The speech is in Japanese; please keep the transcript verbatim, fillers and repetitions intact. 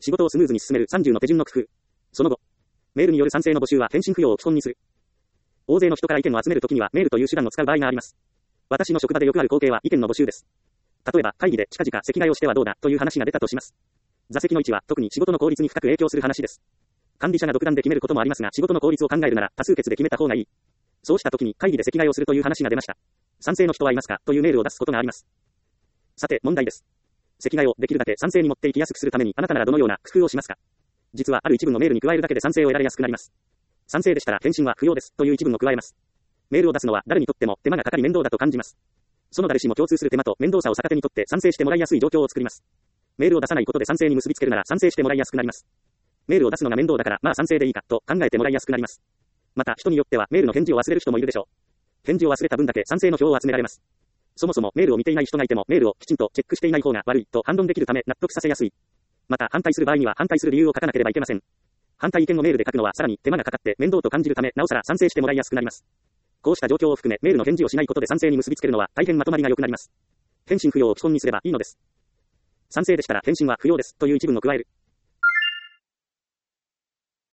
仕事をスムーズに進めるさんじゅうの手順の工夫。その後、メールによる賛成の募集は返信不要を基本にする。大勢の人から意見を集めるときにはメールという手段を使う場合があります。私の職場でよくある光景は意見の募集です。例えば会議で近々席替えをしてはどうだという話が出たとします。座席の位置は特に仕事の効率に深く影響する話です。管理者が独断で決めることもありますが、仕事の効率を考えるなら多数決で決めた方がいい。そうした時に会議で席替えをするという話が出ました。賛成の人はいますかというメールを出すことがあります。さて問題です。席替えをできるだけ賛成に持っていきやすくするためにあなたならどのような工夫をしますか。実はある一文のメールに加えるだけで賛成を得られやすくなります。賛成でしたら返信は不要ですという一文を加えます。メールを出すのは誰にとっても手間がかかり面倒だと感じます。その誰しも共通する手間と面倒さを逆手にとって賛成してもらいやすい状況を作ります。メールを出さないことで賛成に結びつけるなら賛成してもらいやすくなります。メールを出すのが面倒だからまあ賛成でいいかと考えてもらいやすくなります。また人によってはメールの返事を忘れる人もいるでしょう。返事を忘れた分だけ賛成の票を集められます。そもそもメールを見ていない人がいてもメールをきちんとチェックしていない方が悪いと反論できるため納得させやすい。また反対する場合には反対する理由を書かなければいけません。反対意見をメールで書くのはさらに手間がかかって面倒と感じるためなおさら賛成してもらいやすくなります。こうした状況を含めメールの返事をしないことで賛成に結びつけるのは大変まとまりが良くなります。返信不要を基本にすればいいのです。賛成でしたら返信は不要ですという一文を加える。